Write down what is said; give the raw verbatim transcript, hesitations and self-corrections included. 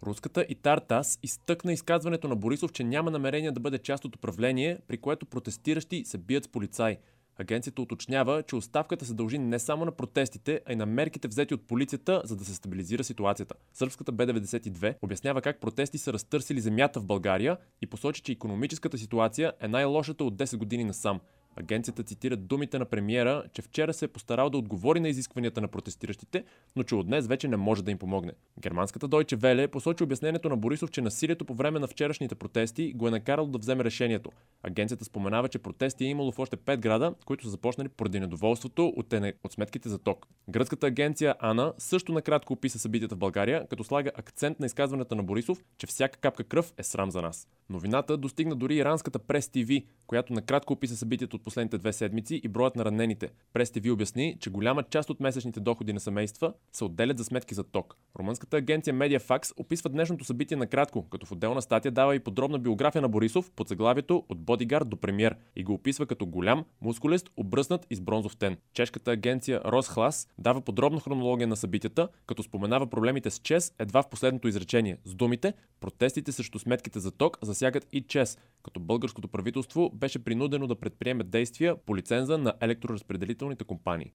Руската и Тартас изтъкна изказването на Борисов, че няма намерение да бъде част от управление, при което протестиращи се бият с полицаи. Агенцията уточнява, че оставката се дължи не само на протестите, а и на мерките взети от полицията, за да се стабилизира ситуацията. Сръбската Б деветдесет и две обяснява как протести са разтърсили земята в България и посочи, че икономическата ситуация е най-лошата от десет години насам. Агенцията цитира думите на премиера, че вчера се е постарал да отговори на изискванията на протестиращите, но че от днес вече не може да им помогне. Германската Deutsche Welle посочи обяснението на Борисов, че насилието по време на вчерашните протести го е накарало да вземе решението. Агенцията споменава, че протести е имало в още пет града, които са започнали поради недоволството от, тене... от сметките за ток. Гръцката агенция Ана също накратко описа събитията в България, като слага акцент на изказването на Борисов, че всяка капка кръв е срам за нас. Новината достигна дори иранската Прес ТВ, която накратко описа събитието от последните две седмици и броят на ранените. Прес ТВ обясни, че голяма част от месечните доходи на семейства се отделят за сметки за ток. Румънската агенция Mediafax описва днешното събитие накратко, като в отделна статия дава и подробна биография на Борисов под заглавието "От бодигард до премиер" и го описва като голям, мускулест, обръснат и с бронзов тен. Чешката агенция Росхлас дава подробна хронология на събитията, като споменава проблемите с ЧЕЗ едва в последното изречение, с думите: "Протестите срещу сметките за ток засягат и ЧЕЗ", като българското правителство беше принудено да предприеме действия по лиценза на електроразпределителните компании.